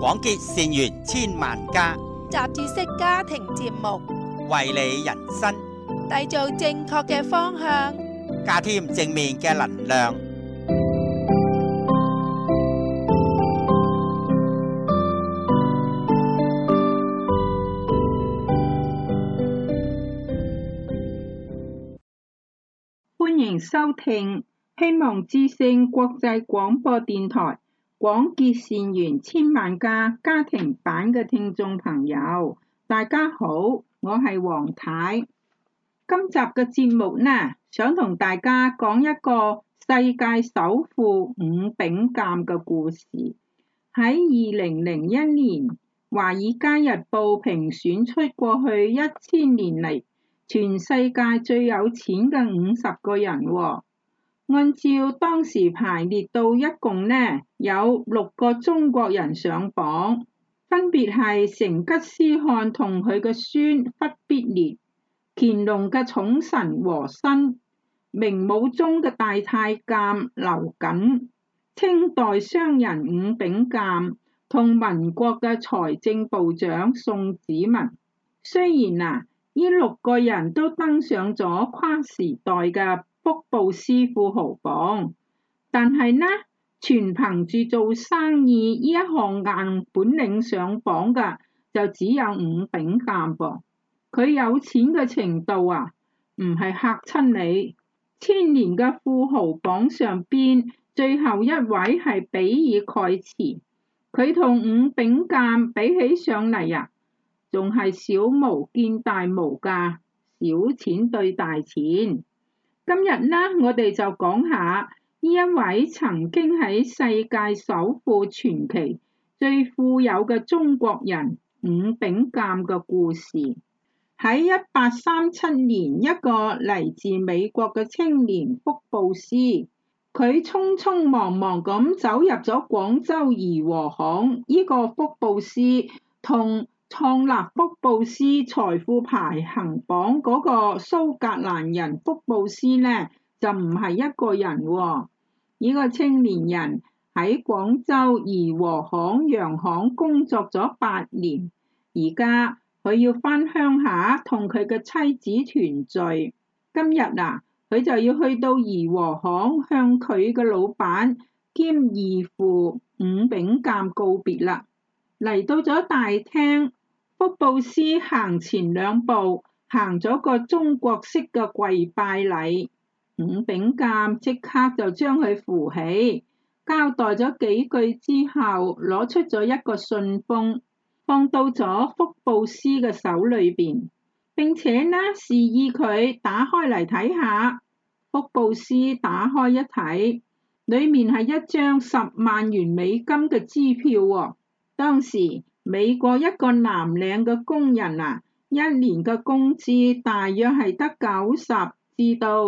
廣結善緣千萬家， 雜誌式家庭節目， 為你人生締造正確嘅方向， 加添正面嘅能量。 歡迎收聽希望之聲國際廣播電台廣結善緣千萬家家庭版嘅聽眾朋友，大家好，我係黃太。今集嘅節目呢，想同大家講一個世界首富伍炳鑑嘅故事。喺2001年，華爾街日報評選出過去1000年嚟全世界最有錢嘅50個人喎。按照當時排列到一共呢有6個中國人上榜，分別係成吉思汗同佢嘅孫忽必烈、乾隆嘅寵臣和珅、明武宗嘅大太監劉瑾、清代商人伍炳鑑同民國嘅財政部長宋子文。雖然呢6個人都登上咗跨時代嘅福布斯富豪榜，但係呢，全憑住做生意呢一項硬本領上榜嘅就只有伍炳鑑噃。佢有錢嘅程度唔係嚇親你。千年嘅富豪榜上邊最後一位係比爾蓋茨，佢同伍炳鑑比起上嚟仲係小巫見大巫㗎，小錢對大錢。今日呢，我哋就講下呢一位曾經喺世界首富傳奇最富有嘅中國人伍炳鑑嘅故事。喺1837年，一個嚟自美國嘅青年福布斯，佢匆匆忙忙咁走入咗廣州怡和行。呢個福布斯同創立福布斯財富排行榜嗰個蘇格蘭人福布斯呢，就唔係一個人喎。呢個青年人喺廣州怡和行洋行工作咗8年，而家佢要返鄉下同佢嘅妻子團聚。今日佢就要去到怡和行向佢嘅老闆兼義父伍炳鑑告別啦。嚟到咗大廳，福布斯行前2步，行咗個中國式嘅跪拜禮。伍炳鑑即刻就將佢扶起，交代咗幾句之後，攞出咗一個信封，放到咗福布斯嘅手裏邊，並且呢示意佢打開嚟睇下。福布斯打開一睇，裏面係一張10萬元美金嘅支票喎。當時美國一個藍領嘅工人一年嘅工資大約係得90至到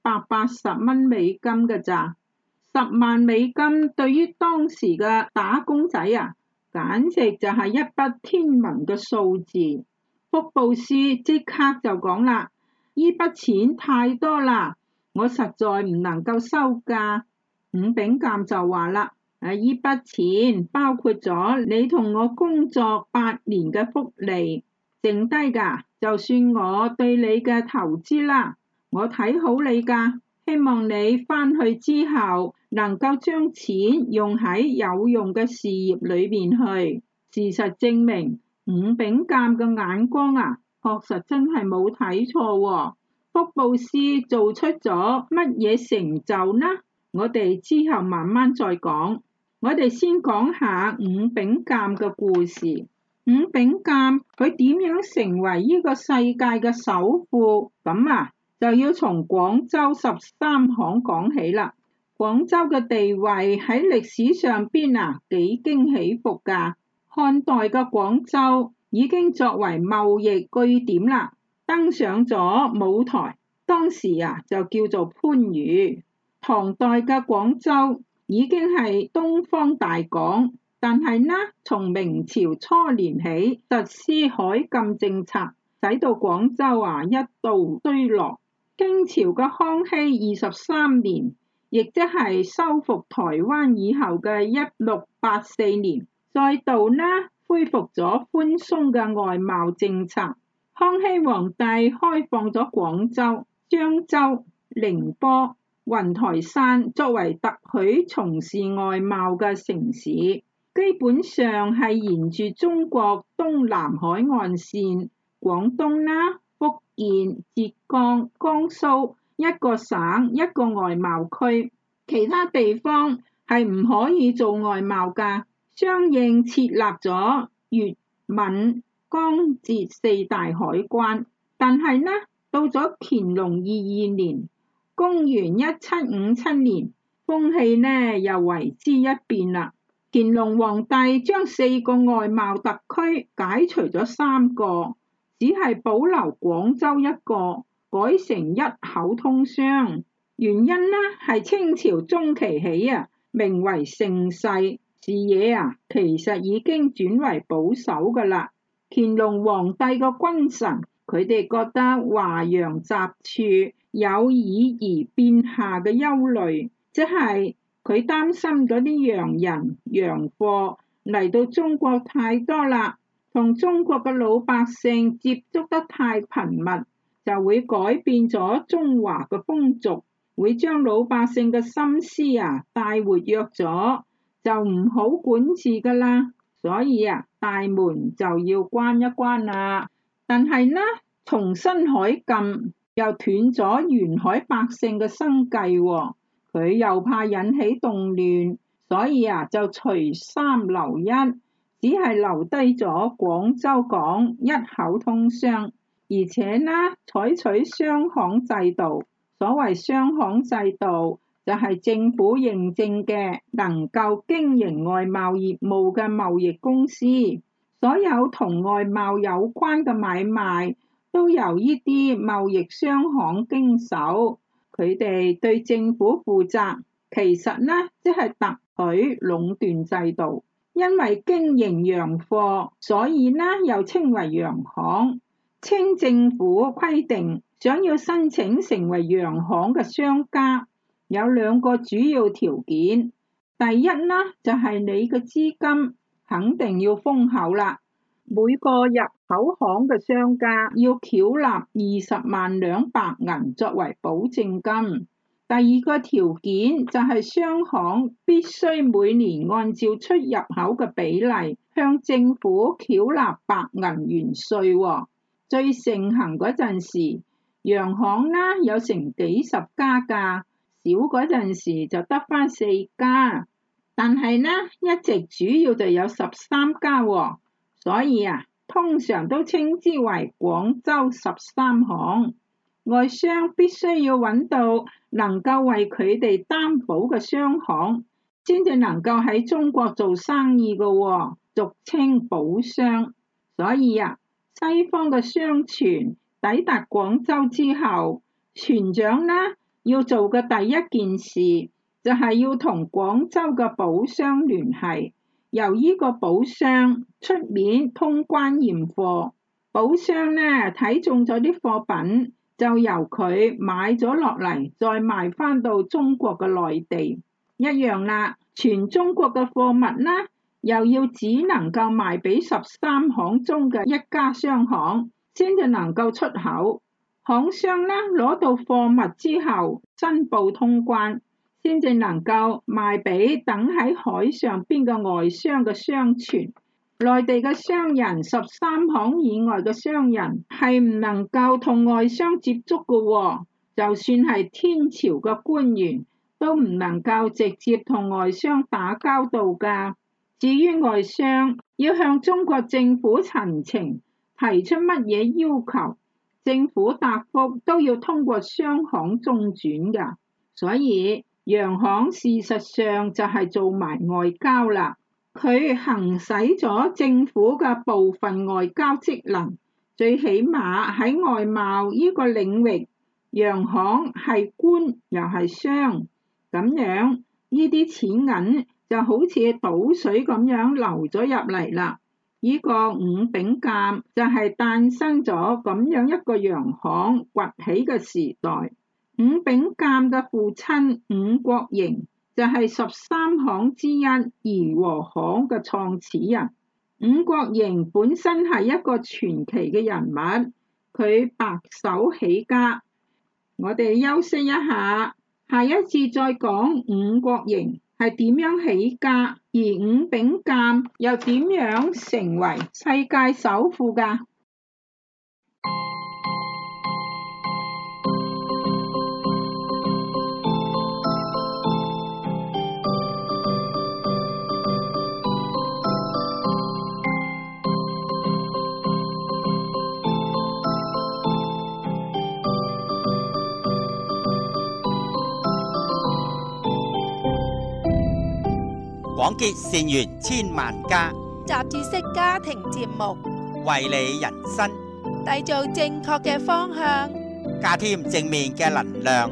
180蚊美金嘅咋。10萬美金對於當時嘅打工仔簡直就係一筆天文嘅數字。福布斯即刻就講啦，呢筆錢太多啦，我實在唔能夠收㗎。伍炳鑑就話啦，呢筆錢包括咗你同我工作8年嘅福利，剩低㗎就算我對你嘅投資啦。我睇好你㗎，希望你返去之後能夠將錢用喺有用嘅事業裏面去。事實證明，伍炳鑑嘅眼光確實真係冇睇錯喎。福布斯做出咗乜嘢成就呢？我哋之後慢慢再講。我哋先講下伍炳鑑嘅故事。伍炳鑑佢點樣成為呢個世界嘅首富？咁就要從廣州13行講起啦。廣州嘅地位喺歷史上邊幾經起伏㗎。漢代嘅廣州已經作為貿易據點啦，登上咗舞台。當時就叫做番禺。唐代嘅廣州已經係東方大港，但係呢，從明朝初年起實施海禁政策，使到廣州一度衰落。清朝嘅康熙23年，亦即係收復台灣以後嘅1684年， 再度呢恢復咗寬鬆嘅外貿政策。康熙皇帝開放咗廣州、漳州、寧波、雲台山作為特許從事外貿嘅城市，基本上係沿住中國東南海岸線，廣東啦、福建、浙江、江蘇一個省一個外貿區，其他地方係唔可以做外貿㗎。相應設立咗粵、閩、江、浙四大海關。但係呢，到咗乾隆22年，公元1757年，風氣呢又為之一變啦。乾隆皇帝將4個外貿特區解除咗3個，只係保留廣州一個，改成一口通商。原因呢係清朝中期起名為盛世，視野其實已經轉為保守噶啦。乾隆皇帝個君臣，佢哋覺得華洋雜處有以夷變下嘅憂慮，即係佢擔心嗰啲洋人洋貨嚟到中國太多啦，同中國嘅老百姓接觸得太頻密，就會改變咗中華嘅風俗，會將老百姓嘅心思帶活躍咗，就唔好管治噶啦。所以大門就要關一關啦。但係呢，重新海禁又斷咗沿海百姓嘅生計喎，佢又怕引起動亂，所以就除3留1，只係留低咗廣州港一口通商，而且呢採取雙行制度。所謂雙行制度，就係政府認證嘅能夠經營外貿業務嘅貿易公司，所有同外貿有關嘅買賣都由呢啲貿易雙行經手，佢哋對政府負責，其實呢即係特許壟斷制度。因為經營洋貨，所以呢又稱為洋行。清政府規定，想要申請成為洋行嘅商家，有2個主要條件。第一呢，就係你嘅資金肯定要豐厚啦，每個入口行嘅商家要繳納20萬兩白銀作為保證金。第2個條件就係商行必須每年按照出入口嘅比例向政府繳納白銀元稅。最盛行嗰陣時，洋行呢有成幾十家㗎，少嗰陣時就得返4家，但係呢一直主要就有13家喎，所以通常都稱之為廣州13行。外商必須要揾到能夠為佢哋擔保嘅商行，先至能夠喺中國做生意㗎喎，俗稱保商。所以西方嘅商船抵達廣州之後，船長呢要做嘅第一件事就係要同廣州嘅保商聯繫，由呢個保商出面通關驗貨。保商呢睇中咗啲貨品，就由佢買咗落嚟，再賣返到中國嘅內地一樣啦。全中國嘅貨物呢，又要只能夠賣俾13行中嘅1家商行，先至能夠出口。行商呢攞到貨物之後，申報通關，先至能夠賣俾等喺海上邊嘅外商嘅商船。內地嘅商人13行以外嘅商人係唔能夠同外商接觸嘅喎，就算係天朝嘅官員都唔能夠直接同外商打交道㗎。至於外商要向中國政府陳情，提出乜嘢要求，政府答覆都要通過商行中轉㗎。所以洋行事實上就係做埋外交啦，佢行使咗政府嘅部分外交職能，最起碼喺外貿呢個領域，洋行係官又係商，咁樣呢啲錢銀就好似倒水咁樣流咗入嚟啦。呢個五丙鑑就係誕生咗咁樣一個洋行崛起嘅時代。五丙鑑嘅父親伍國營就係13行之一義和行嘅創始人。伍國營本身係一個傳奇嘅人物，佢白手起家。我哋休息一下，下一次再講伍國營係點樣起家，而伍秉鑑又點樣成為世界首富㗎？ 廣結善緣千萬家， 雜誌式家庭節目， 為你人生締造正確嘅方向， 加添正面嘅能量。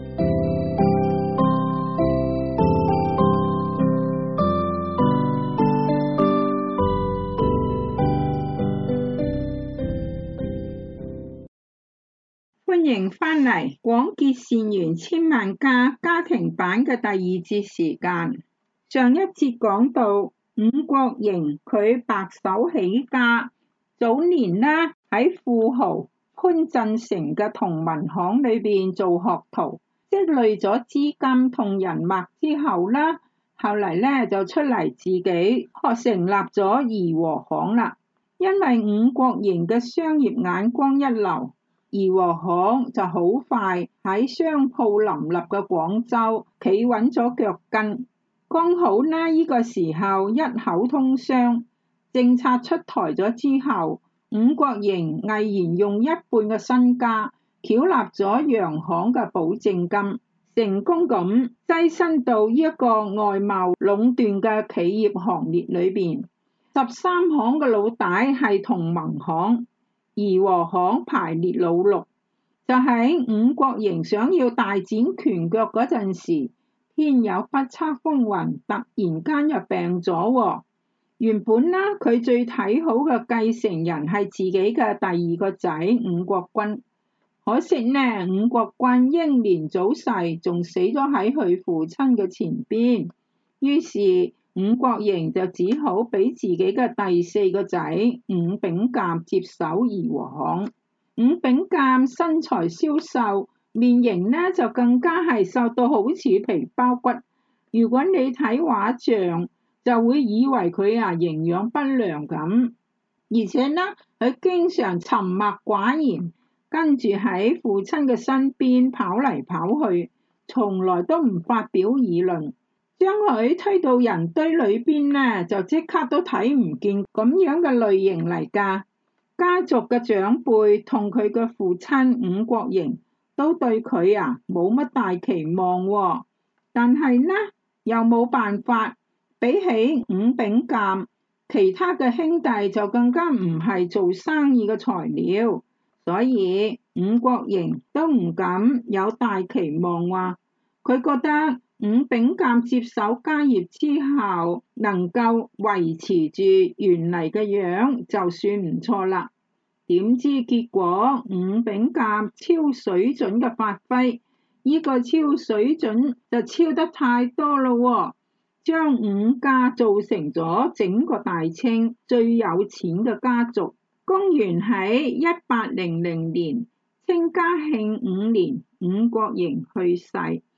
歡迎返嚟廣結善緣千萬家家庭版嘅第二節時間。上一節講到伍國營佢白手起家，早年呢喺富豪潘振成嘅同文行裏邊做學徒，積累咗資金同人脈之後呢，後嚟呢就出嚟自己成立咗義和行啦。因為伍國營嘅商業眼光一流，義和行就好快喺商鋪林立嘅廣州企穩咗腳跟。剛好呢個時候一口通商，政策出台咗之後，伍國營毅然用一半嘅身家繳納咗洋行嘅保證金，成功咁躋身到呢一個外貿壟斷嘅企業行列裏邊。13行嘅老大係同盟行，義和行排列老六。就喺伍國營想要大展拳腳嗰陣時，天有不測風雲，突然間又病咗。原本呢，佢最睇好嘅繼承人係自己嘅第二個仔伍國君，可惜呢，伍國君英年早逝，仲死咗喺佢父親嘅前邊。於是伍國營就只好俾自己嘅第四個仔伍秉鑑接手義和行。伍秉鑑身材消瘦，面型呢就更加係瘦到好似皮包骨，如果你睇畫像就會以為佢營養不良咁。而且呢，佢經常沉默寡言，跟住喺父親嘅身邊跑嚟跑去，從來都唔發表議論，將佢推到人堆裏邊呢就即刻都睇唔見咁樣嘅類型嚟㗎。家族嘅長輩同佢嘅父親伍國營都對佢冇乜大期望，但係呢又冇辦法，比起伍秉鑑，其他嘅兄弟就更加唔係做生意嘅材料，所以伍國營都唔敢有大期望話，佢覺得伍秉鑑接手家業之後能夠維持住原嚟嘅樣就算唔錯啦。點知結果伍秉鑑超水準嘅發揮，呢個超水準就超得太多咯，將伍家做成咗整個大清最有錢嘅家族。公元喺1800年，清嘉慶5年，伍國營去世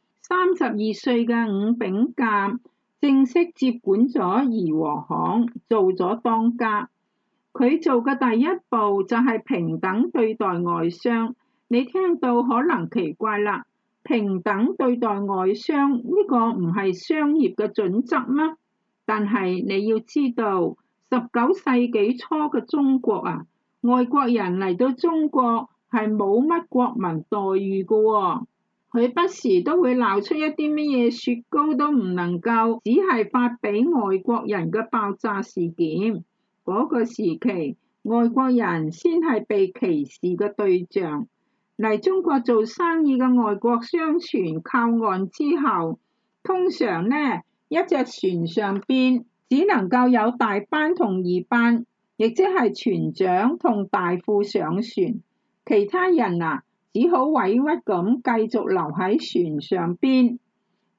，32歲嘅伍秉鑑正式接管咗義和行，做咗當家。佢做嘅第一步就係平等對待外商。你聽到可能奇怪啦，平等對待外商呢個唔係商業嘅準則嗎？但係你要知道，19世紀初嘅中國外國人嚟到中國係冇乜國民待遇嘅，佢不時都會鬧出一啲乜嘢雪糕都唔能夠只係發俾外國人嘅爆炸事件。嗰個時期，外國人先係被歧視嘅對象。嚟中國做生意嘅外國商船靠岸之後，通常呢一隻船上邊只能夠有大班同二班，亦即係船長同大副上船，其他人只好委屈咁繼續留喺船上邊。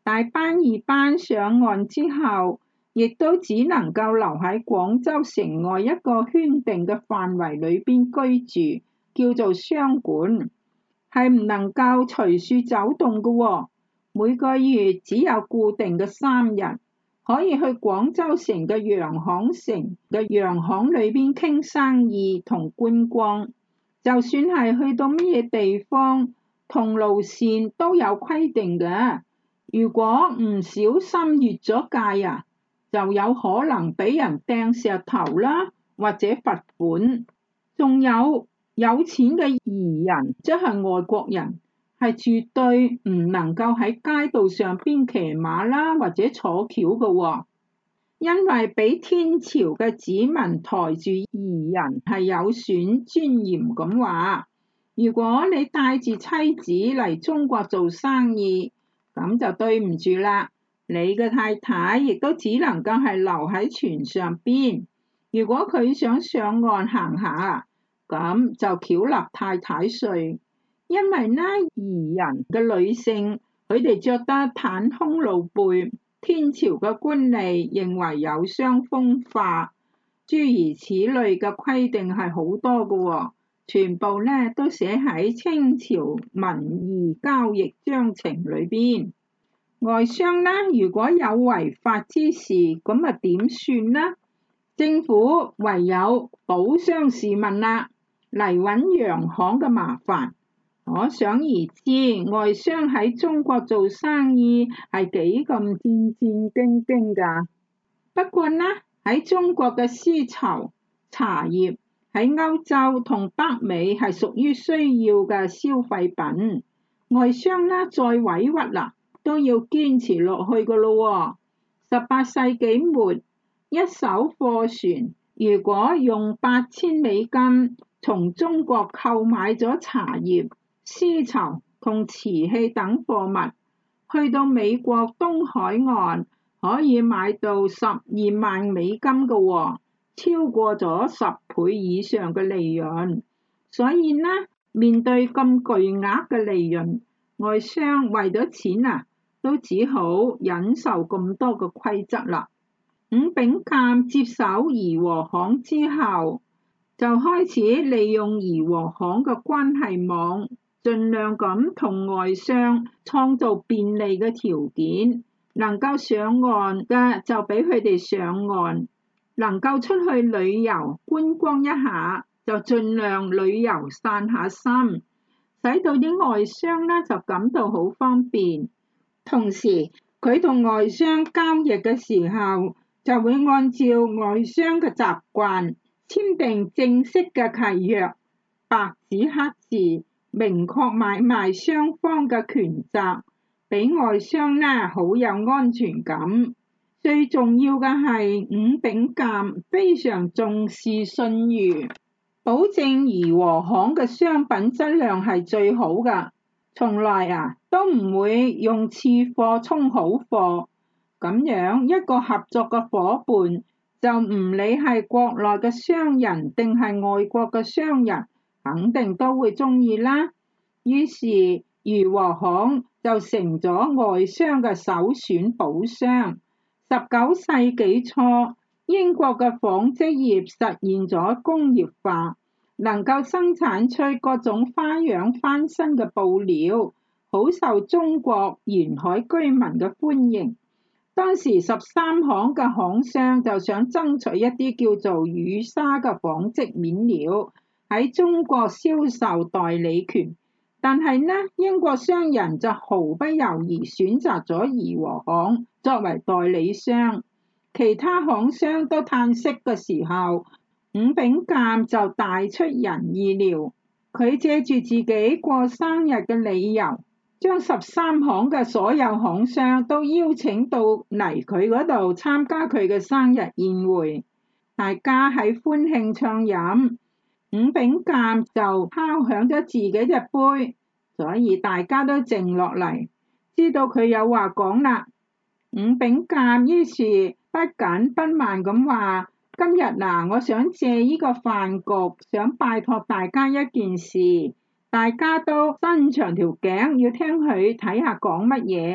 大班二班上岸之後，亦都只能夠留喺廣州城外一個圈定嘅範圍裏邊居住，叫做商館，係唔能夠隨處走動嘅喎。每個月只有固定嘅3日，可以去廣州城嘅洋行城嘅洋行裏邊傾生意同觀光。就算係去到乜嘢地方同路線都有規定嘅，如果唔小心越咗界啊，就有可能俾人掟石頭啦，或者罰款。仲有錢嘅彝人，即係外國人，係絕對唔能夠喺街道上邊騎馬啦，或者坐轎嘅喎。因為俾天朝嘅子民抬住彝人係有損尊嚴咁話。如果你帶住妻子嚟中國做生意，咁就對唔住啦。你嘅太太亦都只能夠係留喺船上邊。如果佢想上岸行下，咁就繳納太太稅。因為呢，彝人嘅女性，佢哋着得袒胸露背，天朝嘅官吏認為有傷風化，諸如此類嘅規定係好多嘅喎，全部呢都寫喺清朝民夷交易章程裏邊。外商呢，如果有違法之事，咁啊點算呢？政府唯有保商市民啦，嚟揾洋行嘅麻煩。可想而知，外商喺中國做生意係幾咁戰戰兢兢㗎。不過呢，喺中國嘅絲綢、茶葉喺歐洲同北美係屬於需要嘅消費品，外商呢再委屈啦，都要堅持落去㗎咯喎。18世紀末，一艘貨船如果用8000美金從中國購買咗茶葉、絲綢同瓷器等貨物，去到美國東海岸可以買到12萬美金嘅喎，超過咗10倍以上嘅利潤。所以呢，面對咁巨額嘅利潤，外商為咗錢啊，都只好忍受咁多嘅規則啦。伍秉鑑接手怡和行之後，就開始利用怡和行嘅關係網，盡量咁同外商創造便利嘅條件，能夠上岸嘅就俾佢哋上岸，能夠出去旅遊觀光一下就盡量旅遊散下心，使到啲外商呢就感到好方便。同時佢同外商交易嘅時候，就會按照外商嘅習慣簽訂正式嘅契約，白紙黑字明確買賣雙方嘅權責，俾外商呢好有安全感。最重要嘅係伍秉鑑非常重視信譽，保證怡和行嘅商品質量係最好㗎，從來都唔會用次貨充好貨。咁樣一個合作嘅夥伴，就唔理係國內嘅商人定係外國嘅商人，肯定都會鍾意啦。於是怡和行就成咗外商嘅首選寶箱。19世紀初，英國嘅紡織業實現咗工業化，能夠生產出各種花樣翻新嘅布料，好受中國沿海居民嘅歡迎。當時13行嘅行商就想爭取一啲叫做羽紗嘅紡織面料喺中國銷售代理權，但係呢，英國商人就毫不猶豫選擇咗怡和行作為代理商。其他行商都嘆息嘅時候，伍秉鑑就大出人意料，佢借住自己過生日嘅理由，將13行嘅所有行商都邀請到嚟佢嗰度參加佢嘅生日宴會，大家喺歡慶暢飲，伍秉鑑就敲響咗自己隻杯，所以大家都靜落嚟，知道佢有話講啦。伍秉鑑於是不緊不慢咁話：今日我想借呢個飯局，想拜託大家一件事。大家都伸長條頸要聽佢睇下講乜嘢，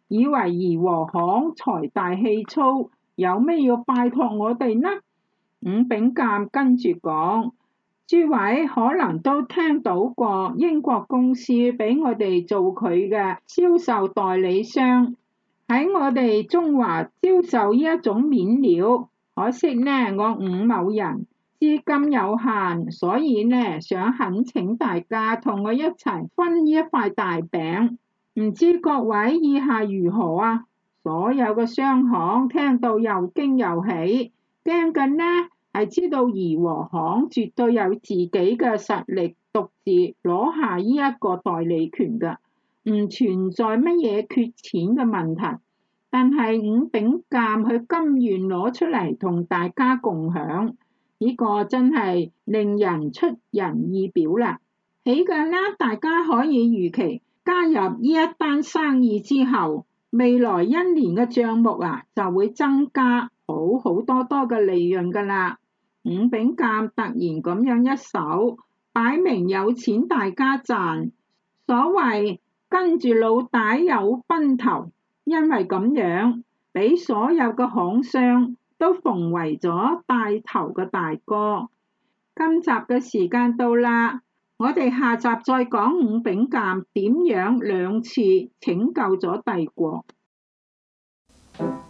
以為義和行財大氣粗，有咩要拜託我哋呢？伍秉鑑跟住講：諸位可能都聽到過英國公司俾我哋做佢嘅銷售代理商，喺我哋中華銷售呢一種面料。可惜呢，我伍某人資金有限，所以呢想懇請大家同我一齊分呢一塊大餅。唔知各位意下如何啊？所有嘅商行聽到又驚又喜，驚緊呢係知道義和行絕對有自己嘅實力，獨自攞下呢一個代理權㗎，唔存在乜嘢缺錢嘅問題。但係伍秉鑑佢甘願攞出嚟同大家共享，呢個真係令人出人意表啦。起嘅啦，大家可以預期加入呢一單生意之後，未來一年嘅帳目就會增加好多嘅利潤㗎啦。伍秉鑑突然咁樣一手，擺明有錢大家賺，所謂跟住老大有奔頭，因為咁樣俾所有嘅行商都奉為咗帶頭嘅大哥。今集嘅時間到啦，我哋下集再講伍秉鑑點樣兩次拯救咗帝國。